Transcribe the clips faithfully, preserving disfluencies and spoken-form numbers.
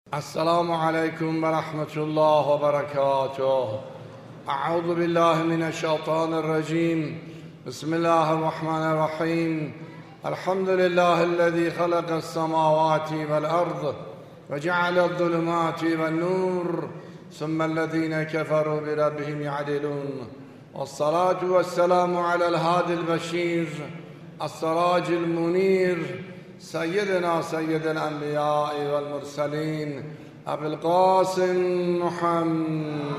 السلام عليكم ورحمة الله وبركاته. أعوذ بالله من الشيطان الرجيم. بسم الله الرحمن الرحيم. الحمد لله الذي خلق السماوات والأرض وجعل الظلمات والنور ثم الذين كفروا بربهم يعدلون. والصلاة والسلام على الهادي البشير السراج المنير سيدنا سيد الأنبياء والمرسلين أبي القاسم محمد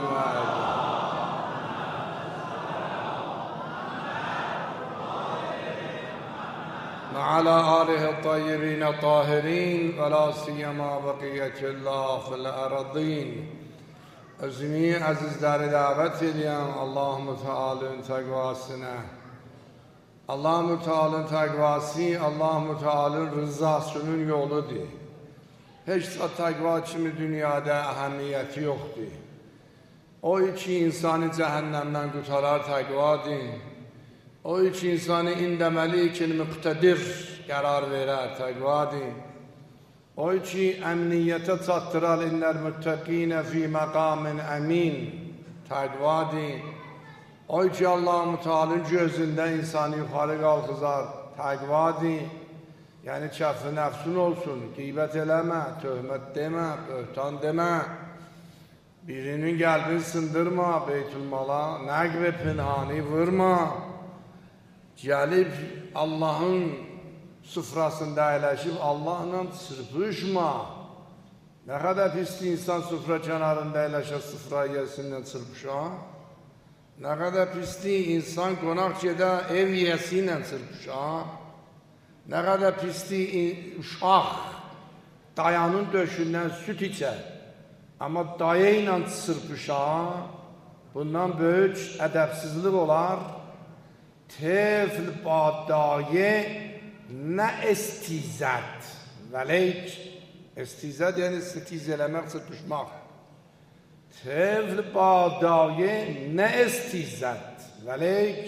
وعلى آله الطيبين الطاهرين ولا سيما بقية الله في الأرضين. Özümü azizleri davet ediyorum. Allah-u Teala'nın takvasına. Allah-u Teala'nın takvası, Allah-u Teala'nın rızasının yoludur. Hiç takva kimi dünyada ehemmiyeti yoktur. O iki insanı cehennemden kurtarar takvadır. O iki insanı indemeli ki muktedir karar verer takvadır. O iki emniyete çattırar inler muttaqine fi makamin emin takvadır. O ki Allah-u Teala'nın gözündə insanı yuxarı qalxızar, təqvadır. Yəni kəf-i nəfsun olsun, qeybət eləmə, töhmət demə, böhtan demə. Birinin qəlbini sındırma, beytülmala, nəqv pinhani vurma. Gəlib Allahın süfrasında əyləşib, Allahla çırpışma. Nə qədər pisli insan süfra kənarında əyləşə, süfra yiyəsindən çırpışa. Nə qədər pislik insan qonaq gedə ev yiyəsi ilə çırpışa. Nə qədər pislik uşaq dayanın döşündən süt içər. Amma daya ilə çırpışa. Bundan böyük ədəbsizlik olar. Tefl ba daye nə estizət. Vəleyk estizət yəni stiz eləmək, çırpışmaq. Tevl badaye نه استیزد ولیک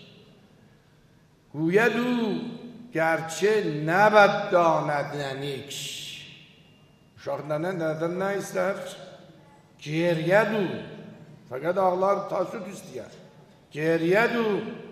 گوید او گرچه نبد داند ننیک. Uşaq nədən nə istər? Geriyed o. Fakat ağlar tasut istəyər. Geriyed o.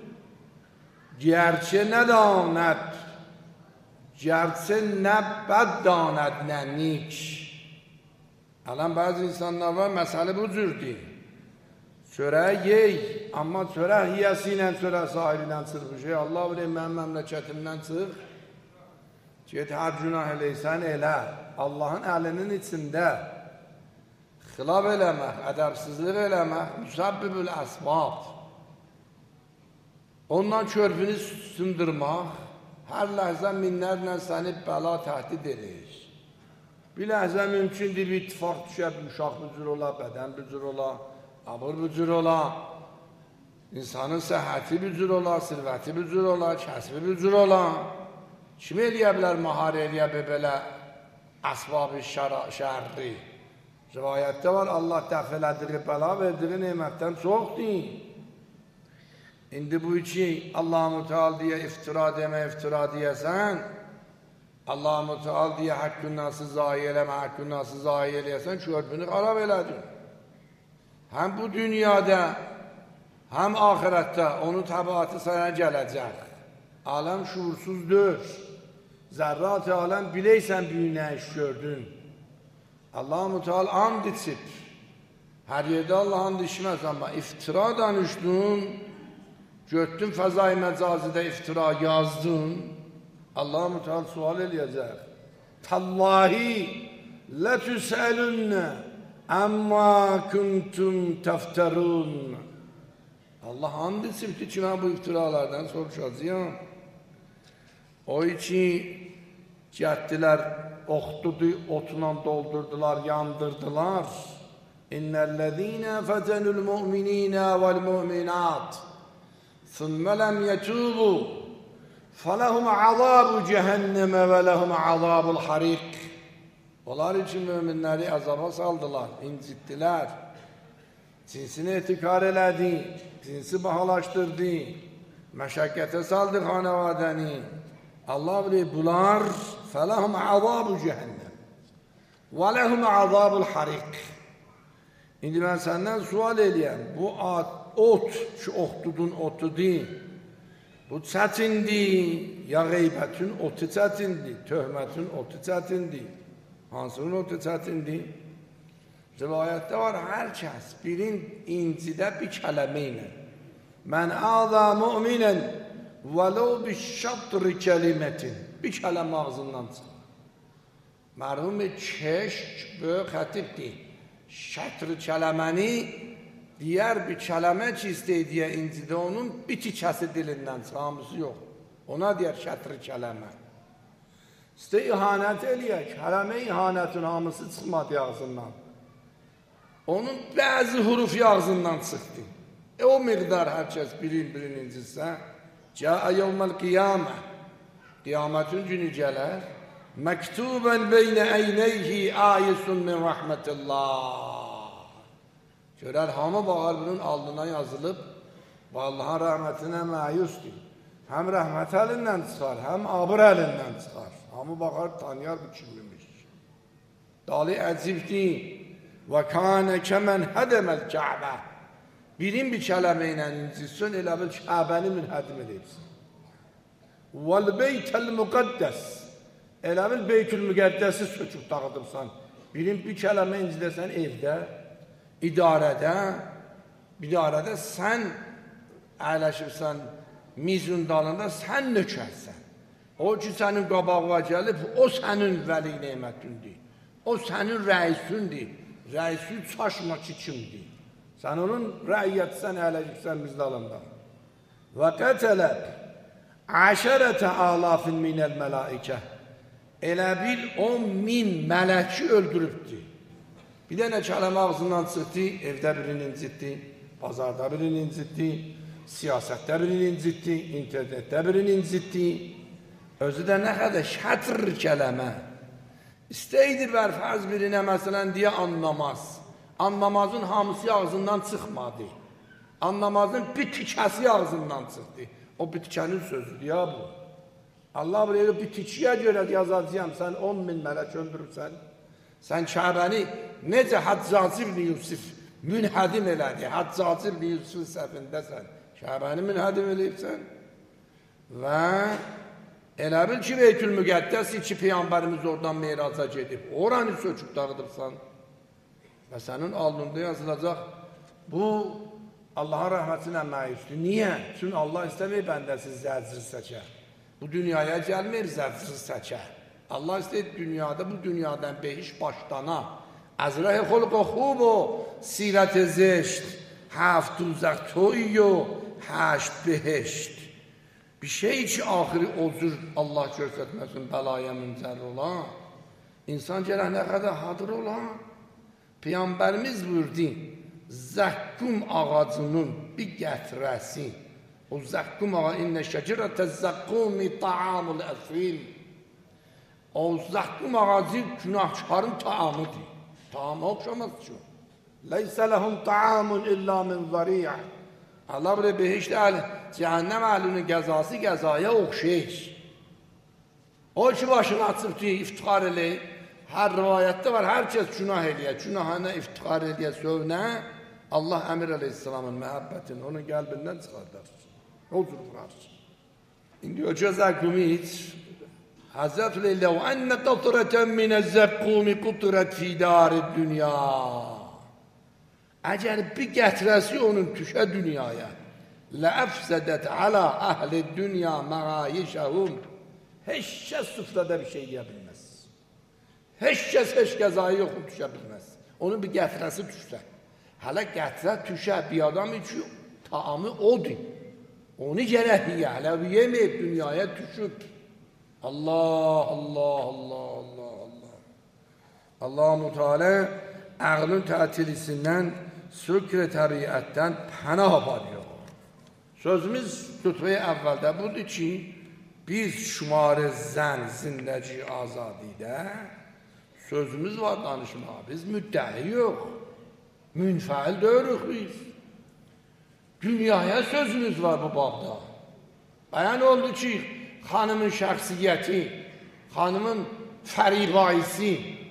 Gerçe نداند gerçe نبد داند ننیک. Alan bazı insanlar var, mesele bu cürdür. Çörəyi yey, amma çörək yiyəsi ilə çörək sahibilə çırpışır. Allah bilir, mənim məmləkətimdən çıx. Get, hər günah eləysən elə. Allahın əlinin içində xilaf eləmək, ədəbsizlik eləmək, müsəbbibül əsbab. Ondan körpünü sındırmaq, hər ləhzə minlərlə səni bəla təhdid edir. Bir ləhzə mümkündür, bir ittifaq düşər, uşaq bücür ola, bədən bücür ola, abır bücür ola, insanın səhhəti bücür ola, sirvəti bücür ola, kəsbi bücür ola. Kim eləyə bilər, mahar eləyə belə əsbab-ı şərri? Rivayətdə var, Allah dəf elədiği bəla verdiği nemətdən çoxdur. İndi bu iki Allah-u Teala deyə iftira demə, iftira deyəsən, Allah-u Teala deyə haqqın nası zayi eləmə, haqqın nası zayi eləyəsən, körpünü xarab elədin. Həm bu dünyada, həm ahirətdə onun təbiatı sənə gələcək. Aləm şuursuzdur. Zərrat-ı aləm biləysən büyünə iş gördün. Allah-u Teala and içib. Hər yerdə Allah and içməz, amma iftira danışdın, götdün fəzai məcazidə iftira yazdın. Allah-u Teala sual eləyəcək. Tallahi lətüsəlünnə əmmə kuntum təftərun. Allah and içibdir ki, mən bu iftiralardan soruşacağım. O iki gətdilər, oxdudu, otla doldurdular, yandırdılar. İnnəl-ləzīnə fətənül mü'mininə vəl-mü'minat thumma ləm yətûbu فَلَهُمْ عَذَابُ جَهَنَّمَ وَلَهُمْ عَذَابُ الْحَرِيقِ. Onlar için müminləri azaba saldılar, incittiler. Cinsini etikar elədi, cinsi bahalaşdırdı, məşəqqətə saldı xanavadəni. Allah bilir, bunlar فَلَهُمْ عَذَابُ جَهَنَّمَ. Və ləhum azabul hariq. İndi mən səndən sual eləyəm. Bu ot, şu oxdudun otudur. Bu çətindir, ya qeybətin otu çətindir, töhmətin otu çətindir. Hansının otu çətindir? Rivayətdə var, hər kəs birin incidə bir kələmə ilə. Mən əzə müminən vələv bir şatri kəlimətin. Bir kələmə ağzından çıxır. Mərhum keşk böyük xətibdir. Şatri kələməni diğer bir kələmə ki istəydiyə incidə onun bir tikəsi dilindən çıxamısı yox. Ona deyər şatri kələmə. İstə ihanət eləyək, kələmə ihanətin hamısı çıxmadı ağzından. Onun bəzi huruf ağzından çıxdı. E o miqdar hər kəs birin birin incitsə, Câə yevməl qiyamə, qiyamətin günü gələr, məktubən beynə əynəyhi ayisun min rəhmətillah. Görər, hamı bağır bunun alnına yazılıb və Allahın rəhmətinə məyusdur. Həm rəhmət əlindən çıxar, həm abır əlindən çıxar. Hamı bağır, tanıyar bu kimmiş. Dalı əcibdir. Və kânə kəmən hədəməl Kəbə. Birin bir kələmə ilə incitsin, elə bil Kəbəni münhədim edibsin. Vəl beytəl müqəddəs. Elə bil beytül müqəddəsi söküb dağıdıbsan. Birin bir kələmə incidəsən evdə, idarədə, idarədə sən əyləşibsən, mizun dalında sən nökərsən. O ki sənin qabağına gəlib, o sənin vəli neymətündür. O sənin rəisündür. Rəisi çaşma ki kimdir. Sən onun rəiyyətsən, əyləşibsən miz dalında. Və qətələb əşərətə alafin minəl mələikə. Elə bil on min mələki öldürübdür. Bir dənə kələmə ağzından çıxdı, evdə birini incitdi, bazarda birini incitdi, siyasətdə birini incitdi, internetdə birini incitdi. Özü də nə qədər şətr kələmə. İstəydir bər fərz birinə məsələn deyə anlamaz. Anlamazın hamısı ağzından çıxmadı. Anlamazın bir tikəsi ağzından çıxdı. O bir tikənin sözüdür ya bu. Allah buraya bir tikiyə görə yazacağım, sən on min mələk öldürürsən. Sən Kəbəni necə Həccacı ibn Yusuf münhədim elədi. Həccacı ibn Yusuf səhvindəsən. Kəbəni münhədim eləyibsən. Və elə bil ki, Beytül Müqəddəs iki Peyğəmbərimiz oradan meyraca gedib. Oranı söküb dağıdıbsan. Və sənin alnında yazılacaq. Bu, Allahın rəhmətinə məyusdur. Niyə? Çünki Allah istəməyib bəndəsi zəcri səkə. Bu dünyaya gəlmir zəcri səkə. Allah istəyir dünyada, bu dünyadan behiş başdana. Əzrəh xulq xub o, sirət zeşt, həft duzaq toyyo, həşt beheşt. Bir şey ki, ahiri ozur Allah göstərməsin, bəlaya münzər olan. İnsan gələn nə qədər hadır olan. Peyğəmbərimiz buyurdu, zəkkum ağacının bir gətirəsi. O zəkkum ağa, innə şəkirətə zəkkumi ta'amul əfil. O zəkkum ağacı günahkarın taamıdır. Taamı oxşamaz ki. Leysə ləhum taamun illa min zariyə. Allah buraya behişt əhl, cəhənnəm əhlinin qəzası qəzaya oxşayır. O ki başını açıbdır, iftixar eləyir. Hər rivayətdə var, hər kəs günah eləyər. Günahına iftixar eləyər, sövnə. Allah Əmir Aleyhisselamın məhəbbətini onun qəlbindən çıxardar. O cür vurar. İndi o cəzəqumi hiç Həzrət Leyləv ənə qatrətən minə zəqqumi qutrət fidari dünya. Əgər bir gətirəsi onun tüşə dünyaya, ləəfsədət alə əhli dünya məğayişəhum, heç kəs süfrədə bir şey deyə bilməz. Heç kəs heç qəzayı yoxun tüşə bilməz. Onun bir gətirəsi tüşsə. Hələ gətirə tüşə bir adam üçün taamı odur. Onu gərək yiyə, hələ yeməyib dünyaya tüşüb. Allah, Allah, Allah, Allah, Allah. Allah-u Teala ağlın tətilisindən, sükr-i təbiətdən pənah aparıyor. Sözümüz xütbə-i əvvəldə budur ki, biz şumarı zən zindəci azadidə sözümüz var danışmağa. Biz müddəi yox. Münfəil döyürük biz. Dünyaya sözümüz var bu babda. Bəyan oldu ki, xanımın şəxsiyyəti, xanımın fəribaisi,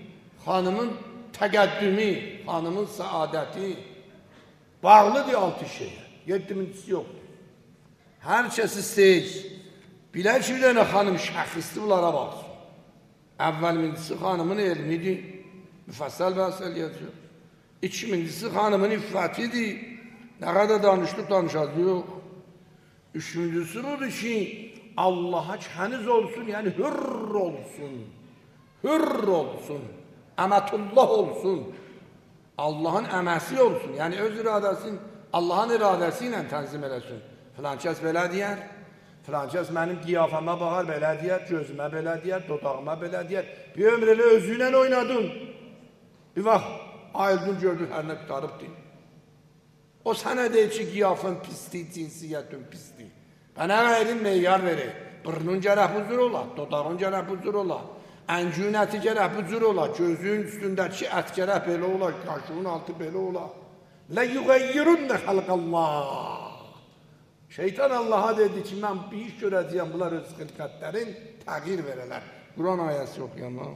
xanımın təqəddümü, xanımın səadəti bağlıdır altı şeyə. Yedimincisi yoxdur. Hər kəs istəyir. Bilər ki, bir dənə xanım şəxsli bunlara baxsın. Əvvəlmincisi xanımın elmidir. Müfəssəl bəhs eləyəcək. İkincisi xanımın iffətidir. Nə qədər danışdıq danışacaq yox. Üçüncüsü budur ki, Allaha kəniz olsun, yəni hürr olsun. Hürr olsun. Əmətullah olsun. Allahın əməsi olsun. Yəni öz iradəsini Allahın iradəsi ilə tənzim eləsin. Filan kəs belə deyər. Filan kəs mənim qiyafəmə baxar, belə deyər. Gözümə belə deyər, dodağıma belə deyər. Bir ömr elə özü ilə oynadın. Bir vaxt ayıldın, gördün, hər nə qutarıbdır. O sənə deyir ki, qiyafın pisdir, cinsiyyətin pisdir. Bənə verin, meyyar verir. Bırnın gərək buzur ola, dodağın gərək buzur ola. Əncüyün əti gərək buzur ola. Gözün üstündəki ət gərək belə ola, qaşığın altı belə ola. Lə yuğayyirunne xalqallah. Şeytan Allah'a dedi ki, mən bir iş görəcəyəm, bunlar öz xilqətlərin təğyir verələr. Quran ayəsi oxuyanlar.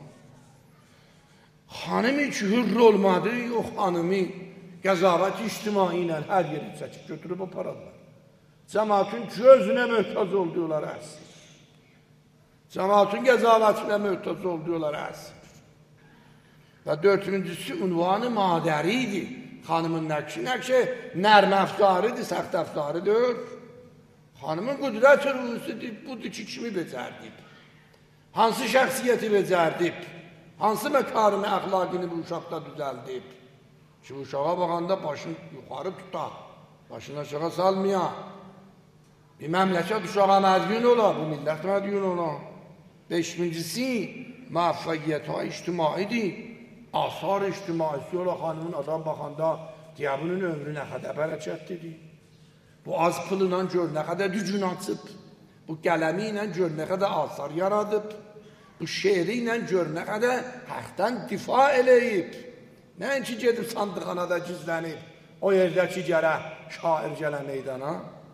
Hanımı ki, hürr olmadı, yox hanımı qəzavət ictimai ilə hər yeri çəkib götürüb apararlar. Cəmaatın gözünə möhtac olduyorlar əsir. Cəmaatın qəzavætinə möhtac olduyorlar əsir. Və dördüncüsü unvanı madəridir. Xanımın nəqşi nəqşi nərm əftarıdır, səxt əftarıdır. Xanımın qüdrət rühusudur, budur ki, kimi becərdib. Hansı şəxsiyyəti becərdib? Hansı məkarını, əxlaqını bu uşaqda düzəldib? Ki, uşağa baxanda başını yuxarı tutar, başını aşağı salmaya. Bir məmləkət uşağa mədgün olar, bu millət mədgün olar. Beşincisi, müvəffəqiyyət ictimaidir. Asar ictimaisi olar, xanımın adam baxanda diyabının ömrü nə qədər bərəkətlidir. Bu az pılıyla gör nə qədər dücün açıb. Bu qələmi ilə gör nə qədər asar yaradıb. Bu şeiri ilə gör nə qədər haqdan difa eləyib. Nəinki gedib sandıqxanada gizlənib, o yerdə ki, gərək şair gələ meydana.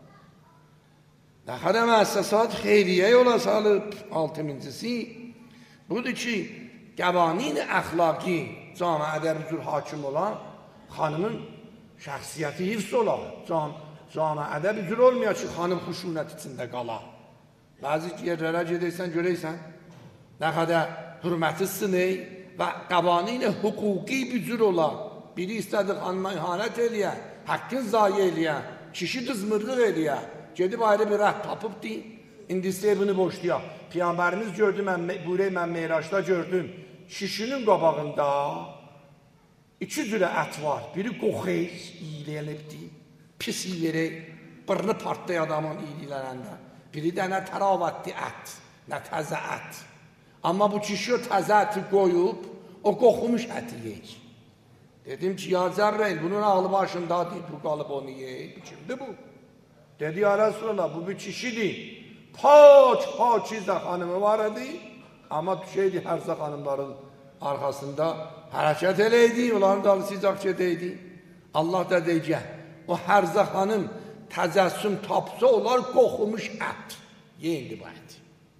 Nə qədər müəssəsat xeyriyyə yola salıb. Altıncısı budur ki, qəvanin əxlaqi camiədə büzür hakim olan xanımın şəxsiyyəti hifz olar. Camiədə büzür olmayaq ki, xanım xuşunət içində qala. Bəzi yerlərə gedəysən, görəysən, nə qədər hürməti sınır və qəvanin hüquqi büzür olar. Biri istədi xanıma ihanət eləyə, haqqın zayi eləyə, kişi qızmırlıq eləyə, gedib ayrı bir rəh tapıbdır, indi istəyir bunu boşlayaq. Peyğəmbərimiz gördü, buyurək mən Meyraçda gördüm, şişinin qabağında iki cürə ət var. Biri qoxeyir, iyiləyilibdir, pis iyiləyir, bırnı partlayı adamın iyiləyələndə. Biri dənə təravətli ət, nə təzə ət. Amma bu kişi o təzə əti qoyub, o qoxumuş əti yeyir. Dedim ki, ya Cəbrəyil, bunun ağlı başındadır, bu qalıb onu yeyir. Kimdir bu? Dedi, ya Resulallah, bu bir kişidir. Paç, paçizə xanımı var idi. Amma düşəydi hərzə xanımların arxasında hərəkət eləydi, onların dalısıyacaq gedəydi. Allah da deyəcək, o hərzə xanım təzəssüm tapsa olar qoxumuş ət. Yeyindi bu ət.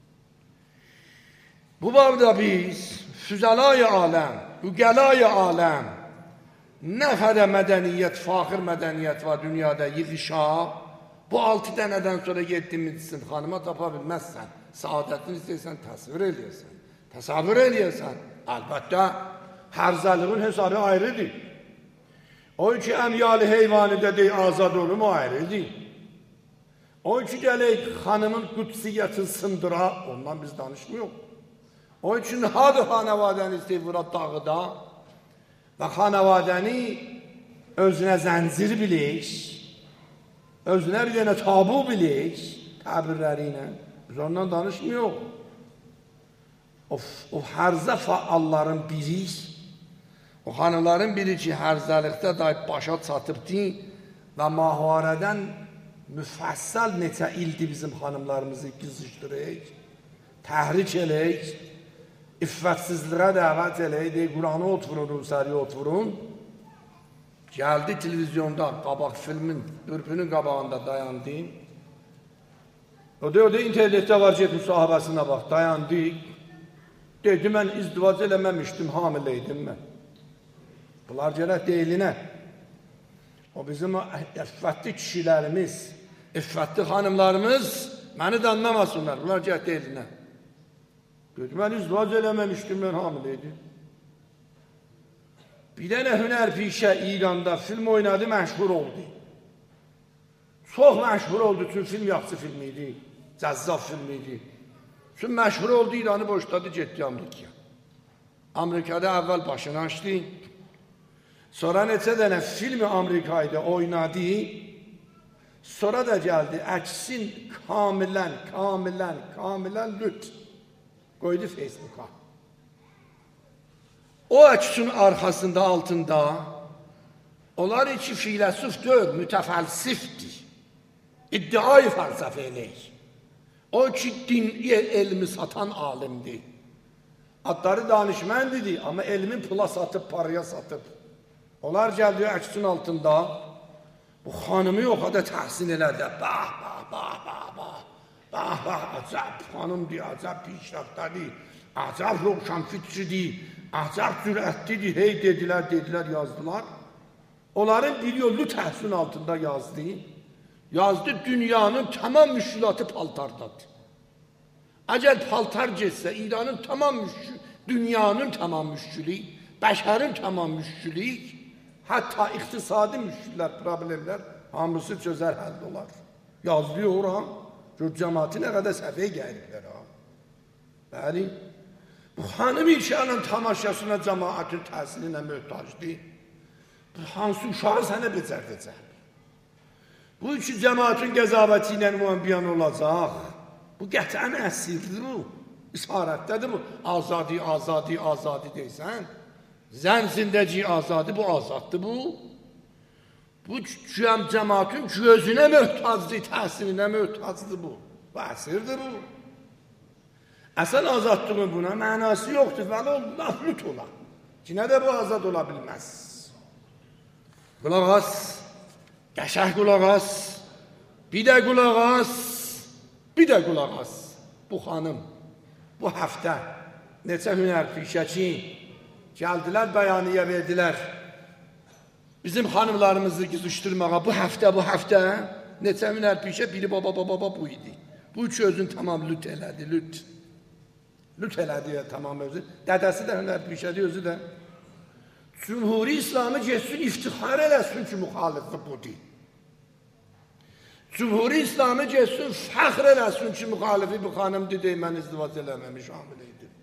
Bu babda biz füzəlay-ı aləm, üqəlayı aləm, nə qədər mədəniyyət, faxır mədəniyyət var dünyada yığışa, bu altı dənədən sonra yeddincisin xanıma tapa bilməzsən. Saadətini istəyirsən, təsvir eləyəsən. Təsavvür eləyəsən. Əlbəttə, hərzəlığın hesabı ayrıdır. O ki, əmyali heyvanıda deyil, azad olum, o ayrıdır. O ki, gələk xanımın qüdsiyyətin sındıra, ondan biz danışmıyıq. O üçün hadı xanavadəni istəyir vura dağıda və xanavadəni özünə zəncir bilir, özünə bir dənə tabu bilir, təbirləri ilə. Biz ondan danışmıyıq. O, o hərzə faalların biri, o xanıların biri ki, hərzəlikdə daib başa çatıbdır və maharədən müfəssəl neçə ildir bizim xanımlarımızı qızışdırıq, təhrik eləyik, iffətsizliğə dəvət eləyik, deyik, Quranı oturun, Rusəliyə oturun. Gəldi televizyonda, qabaq filmin, ürpünün qabağında dayandı. O da o da internetdə var, get müsahibəsinə bax, dayandı. Dedi, mən izdivac eləməmişdim, hamileydim mən. Bunlar gərək deyilinə. O bizim iffətli kişilərimiz, iffətli xanımlarımız məni danlamasınlar. Bunlar gərək deyilinə. Dedi, mən izdivac eləməmişdim, mən hamileydim. Bir dənə hünərpişə İranda film oynadı, məşhur oldu. Çox məşhur oldu, çünki film yaxşı film idi, cəzzab film idi. Çünki məşhur oldu, İranı boşladı, getdi Amerikaya. Amerikada əvvəl başını açdı. Sonra neçə dənə filmi Amerikayda oynadı. Sonra da gəldi, əksin kamilən, kamilən, kamilən lüt. Qoydu Facebook'a. O əksin arxasında, altında onlar iki filəsuf deyil, mütəfəlsifdir. İddiayı fəlsəfə eləyir. O ki, din elmi satan alimdir. Adları danışmendidir, amma elmin pula satıb, paraya satıb. Onlar gəldi əksin altında, bu xanımı o qədər təhsin elədi. Bah, bah, bah, bah, bah, bah, bah, acab xanımdır, acab pişraftadır, acab roşan fitridir, acab cürətlidir, hey dedilər, dedilər, yazdılar. Onların bir yolu təhsin altında yazdı. Yazdı, dünyanın tamam müşkülatı paltardadır. Əgər paltar getsə, İranın tamam müşkül, dünyanın tamam müşkülü, bəşərin tamam müşkülü, hətta iqtisadi müşküllər, problemlər hamısı çözər, həll olar. Yazdı ora, gör cəmaati nə qədər səfəyə gəlirlər. Bəli, bu xanım işanın tamaşasına cəmaatın təsirinə möhtacdır. Bu hansı uşağı sənə becərdəcək? Bu iki cəmaatın qəzabəti ilə müəmbiyan olacaq. Bu qətən əsirdir bu. İsarətdədir bu. Azadi, azadi, azadi deysən. Zəncindəci azadi, bu azaddır bu. Bu cəmaatın gözünə möhtacdır, təsirinə möhtacdır bu. Bu əsirdir bu. Əsən azadlığın buna mənası yoxdur. Vəli o məhlut ola. Kinə də bu azad ola bilməz. Qulaq as. Qəşəh qulaq as, bir də qulaq as, bir də qulaq as. Bu xanım, bu həftə neçə hünərpişəçi gəldilər, bəyaniyə verdilər. Bizim xanımlarımızı qızışdırmağa bu həftə, bu həftə neçə hünərpişə, biri baba, baba, baba bu idi. Bu üç özün tamam lüt elədi, lüt. Lüt elədi ya, tamam özü. Dədəsi də hünərpişədi, özü də. Cumhuri İslamı geçsin, iftihar eləsin ki, müxalifi budur. Cumhuri İslamı geçsin, fəxr eləsin ki, müxalifi bu xanımdır, deyil, mən izdivac eləməmiş, hamileydim.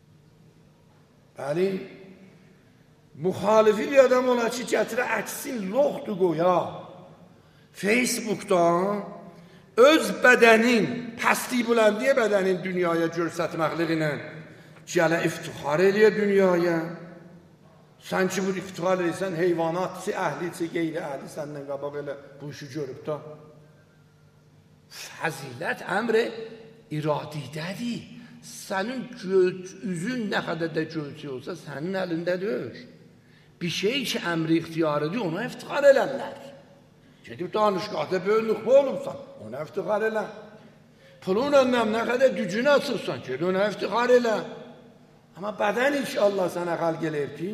Bəli, müxalifi bir adam ola ki, gətirə əksin, loxdur qoya. Facebookda öz bədənin, pəsti bulandiyə bədənin dünyaya görsətməkliğinə gələ iftihar eləyə dünyaya. Sən ki, bu iftihar edirsən, heyvanatçı, əhliçi, qeyri-əhli səndən qabaq elə bu işi görüb da. Fəzilət əmri iradidədir. Sənin üzün nə qədər də gölçü olsa, sənin əlindədir. Bir şey ki, əmri ixtiyarıdır, ona iftihar elərlər. Gedib danışqahda böyük nüxbə olubsan, ona iftihar elə. Pulun önləm nə qədər gücünü açırsan, gedib ona iftihar elə. Amma bədən inşallah sənə xalq eləyib ki,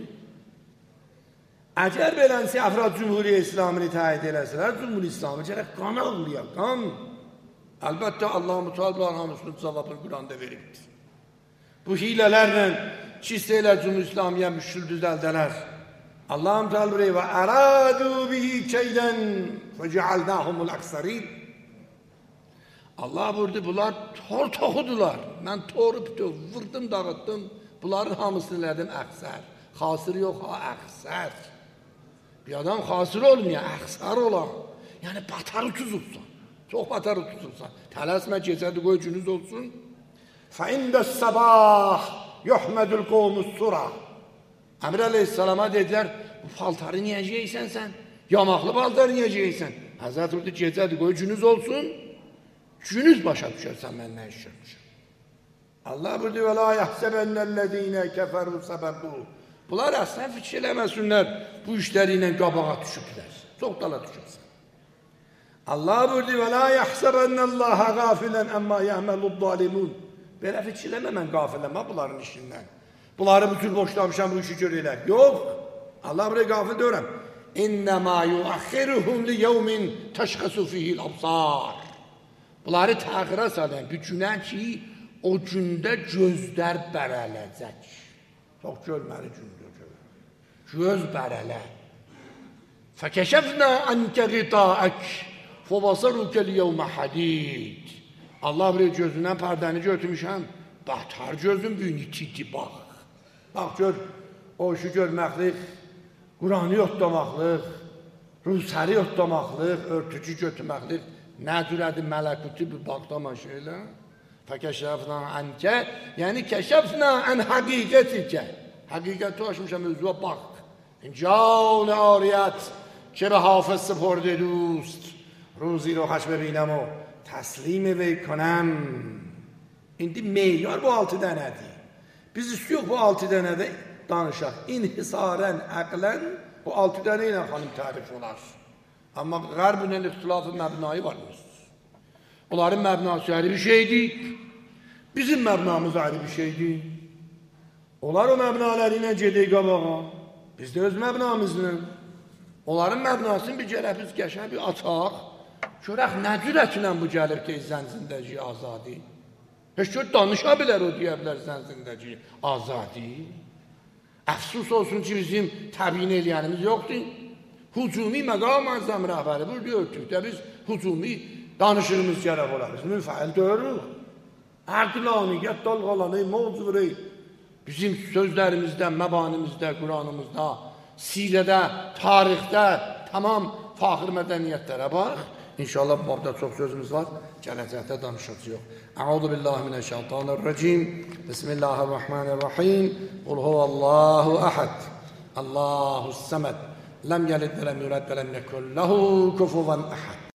əgər beləncə əfrad Cumhuriyyə İslamını təid eləsələr, Cumhuriyyə İslamı gərək qana uğrayaq, qan. Əlbəttə, Allah-u Teala hamısının cavabını Quranda veribdir. Bu hilələrlə ki, istəyirlər Cumhuriyyə İslamiyyə müşkül düzəldələr. Allah-u Teala verib və əradu bihi keydən və cealnahumul əksərin. Allah buyurdu, bunlar tor toxudular. Mən toru vurdum, dağıtdım. Bunların hamısını elədim əksər. Xasır yox, ha, əksər. Bir adam xasır olmuyor, əksər olan. Yəni, batarı tuzursan. Çox batarı tuzursan. Tələsmə, gecədi qoy günüz olsun. فَاِنْدَ السَّبَاحِ يُحْمَدُ الْقَوْمُ السُّرَى Əmir Aleyhisselam'a dedilər, bu paltarı niyə geysən sən? Yamaqlı paltarı niyə geysən? Həzrət orada gecədi qoy günüz olsun. Günüz başa düşərsən, mən nə iş görmüşəm. Allah buyurdu, وَلَا يَحْسَبَنَّ الَّذ۪ينَ كَفَرُوا سَبَبُوا Bunlar əslən fikir eləməsinlər, bu işləri ilə qabağa düşüblər. Çox dala düşürsən. Allah buyurdu, وَلَا يَحْسَبَنَّ اللّٰهَ غَافِلًا اَمَّا يَعْمَلُ الظَّالِمُونَ Belə fikir eləmə, mən qafilləmə bunların işindən. Bunları bu tür boşlamışam, bu işi görürlər. Yox, Allah buraya qafil deyirəm. İnnəmə yuəxxiruhum li yevmin təşxəsu fihil absar. Bunları təxirə salın, bir günə ki, o gündə gözlər bərələcək. Çox görməli gündür. Göz bərələ. Fəkəşəfnə ənkə qita'ək fəbasarukə liyevmə hadid. Allah buraya gözündən pərdəni götürmüşəm. Baxtar gözün büyünü ciddi bax. Bax gör, o işi görməklik, Qur'anı yotlamaqlıq, Rusəri yotlamaqlıq, örtücü götürməklik, nə cürədir mələkuti bir baxdama şeylə. Fəkəşəfnə ənkə, yəni kəşəfnə ən həqiqətikə. Həqiqəti açmışam, özüvə bax. Can ariyət که به حافظ سپرده دوست روزی روحش ببینم و تسلیم وی کنم. İndi meyar bu altı dənədir. Biz istiyoruz bu altı dənədə danışaq. İnhisarən, əqlən bu altı dənə ilə xanım tərif olar. Amma qərbünün ixtilafı məbnayı var. Onların məbnası ayrı bir şeydir. Bizim məbnamız ayrı bir şeydir. Onlar o məbnaları ilə gedik qabağa. Biz də öz məbnamızla. Onların məbnasını bir gələk biz qəşən bir açaq. Görək nə cürətlə bu gəlib ki, zənzindəci azadi. Heç ki, danışa bilər o deyə bilər zənzindəci azadi. Əfsus olsun ki, bizim təbiin eləyənimiz yoxdur. Hücumi məqam əzzəm rəhbəri bur deyirdik. Biz hücumi danışırımız gərək olar. Biz müfəil deyirük. Əqlaniyyət dalğalanı, mövzuri. Bizim sözlərimizdə, məbanimizdə, Qur'anımızda, sirədə, tarixdə, tamam faxır mədəniyyətlərə bax. İnşallah bu babda çox sözümüz var. Gələcəkdə danışacağıq. Əuzu billahi minəşşeytanirracim. Bismillahirrahmanirrahim. Qul huvallahu əhəd. Allahus səməd. Ləm yəlid və ləm yulad və ləm yekun lehu kufuven əhəd.